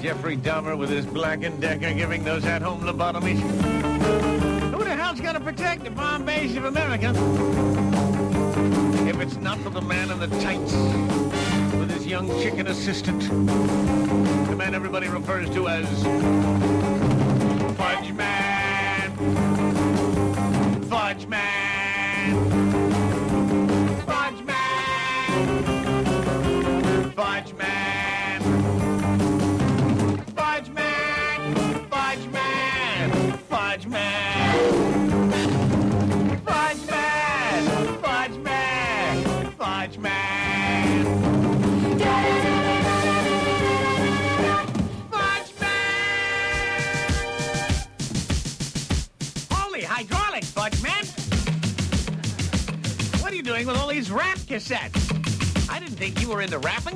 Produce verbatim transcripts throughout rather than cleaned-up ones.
Jeffrey Dahmer with his Black and Decker giving those at-home lobotomies. Who the hell's gonna protect the bomb base of America if it's not for the man in the tights with his young chicken assistant, the man everybody refers to as Fudge Man. Fudge Man. Fudge Man. Fudge Man. Fudge Man. Fudge Man. Fudge Man. Fudge Man. Fudge Man. Fudge Man. Fudge Man. Holy hydraulics, Fudge Man. What are you doing with all these rap cassettes? I didn't think you were into rapping.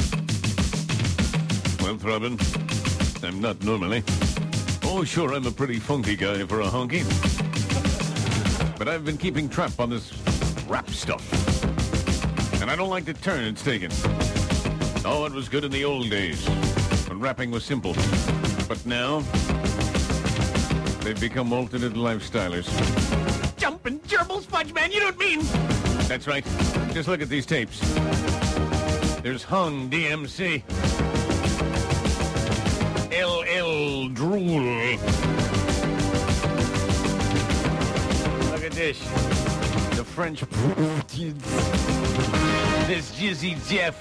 Well, Throbbing, I'm not normally. Oh, sure, I'm a pretty funky guy for a honky. But I've been keeping trap on this rap stuff. And I don't like the turn it's taken. Oh, it was good in the old days, when rapping was simple. But now, they've become alternate lifestylers. Jumping gerbils, Fudge Man, you don't mean... That's right. Just look at these tapes. There's Hung D M C. L L Drool. Look at this. The French... This Jizzy Jeff.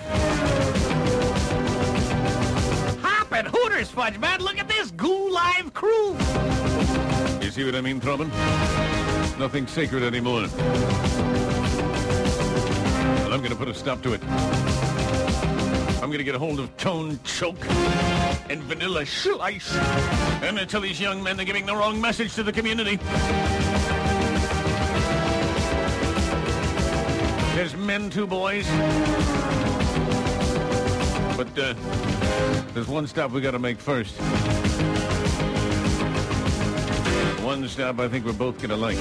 Hoppin' Hooters, Fudge Man, look at this Goo Live crew. You see what I mean, Throbbing? Nothing sacred anymore. Well, I'm going to put a stop to it. I'm going to get a hold of Tone Choke and Vanilla Slice. And I tell these young men they're giving the wrong message to the community. There's men, two boys. But uh, there's one stop we got to make first. One stop I think we're both going to like.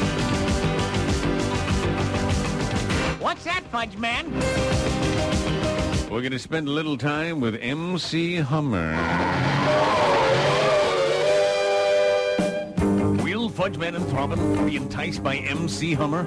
What's that, Fudge Man? We're going to spend a little time with M C Hummer. Will Fudge Man and Throbbing be enticed by M C Hummer?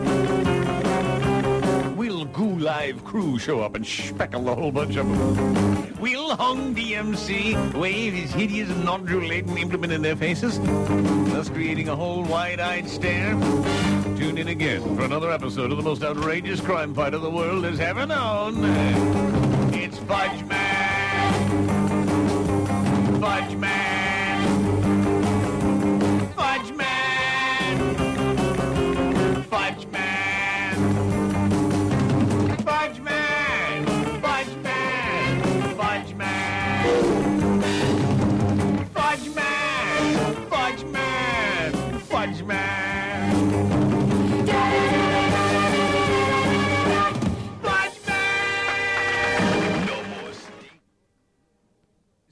Will Goo Live crew show up and speckle the whole bunch of them? Will Hung D M C wave his hideous nodule-laden implement in their faces, thus creating a whole wide-eyed stare? Tune in again for another episode of the most outrageous crime fighter the world has ever known. It's Fudge Man. Fudge Man. Fudge Man. Fudge Man.